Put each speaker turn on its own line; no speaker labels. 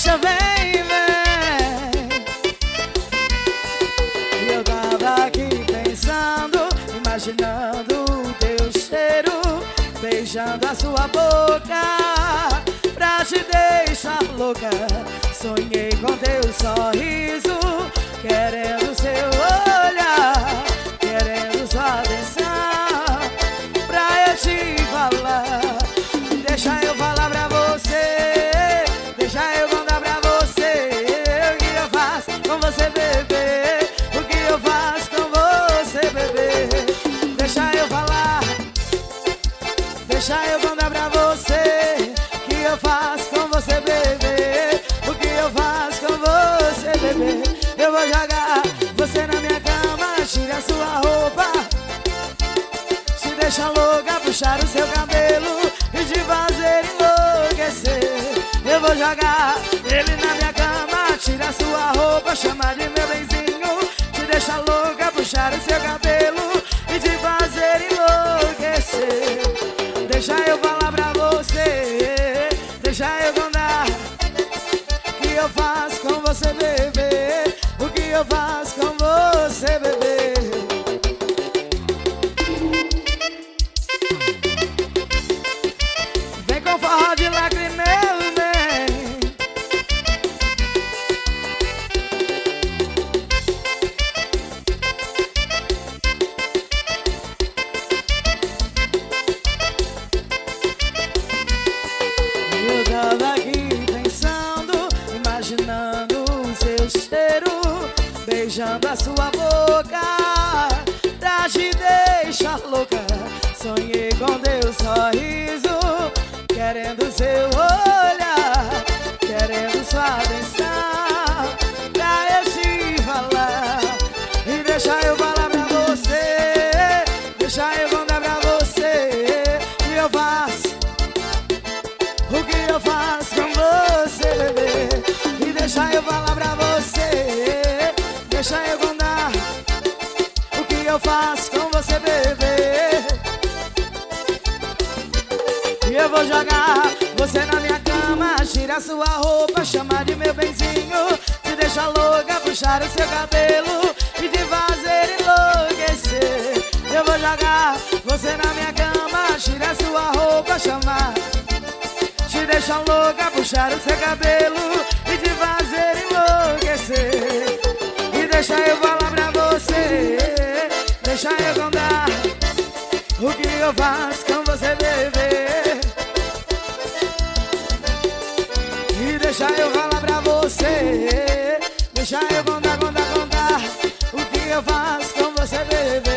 Poxa, vem, vem. E eu tava aqui pensando, imaginando o teu cheiro, beijando a sua boca pra te deixar louca. Sonhei com teu sorriso, querendo seu olhar, querendo sua atenção, pra eu te falar. Deixa eu falar pra você, deixa eu contar pra você o que eu faço com você, bebê. O que eu faço com você, bebê. Deixa eu falar, deixa eu contar pra você o que eu faço com você, bebê. O que eu faço com você, bebê. Eu vou jogar você na minha cama, tira sua roupa, te deixa louca, puxar o seu cabelo e te fazer enlouquecer. Eu vou jogar ele na minha cama, tira sua roupa, chama de meu benzinho, te deixa louca, puxar o seu cabelo e te fazer enlouquecer. Deixa eu falar pra você, deixa eu contar o que eu faço com você, bebê. O que eu faço com você, bebê. Vem com forró de lacrimeu, vem. Eu tava aqui pensando, imaginando o seu cheiro, beijando a sua boca pra te deixar louca. Sonhei com teu sorriso, querendo seu olhar, querendo sua atenção, pra eu te falar. E deixa eu falar pra você, deixa eu contar pra você o que eu faço, o que eu faço com você, bebê. E deixa eu falar pra você, deixa eu contar o que eu faço com você, bebê. E eu vou jogar você na minha cama, tira sua roupa, chama de meu benzinho, te deixa louca, puxar o seu cabelo e te fazer enlouquecer. Eu vou jogar você na minha cama, tira sua roupa, chamar, te deixa louca, puxar o seu cabelo e te fazer enlouquecer. E deixa eu falar pra você, deixa eu contar o que eu faço com você, bebê. E deixa eu falar pra você, deixa eu contar o que eu faço com você, bebê.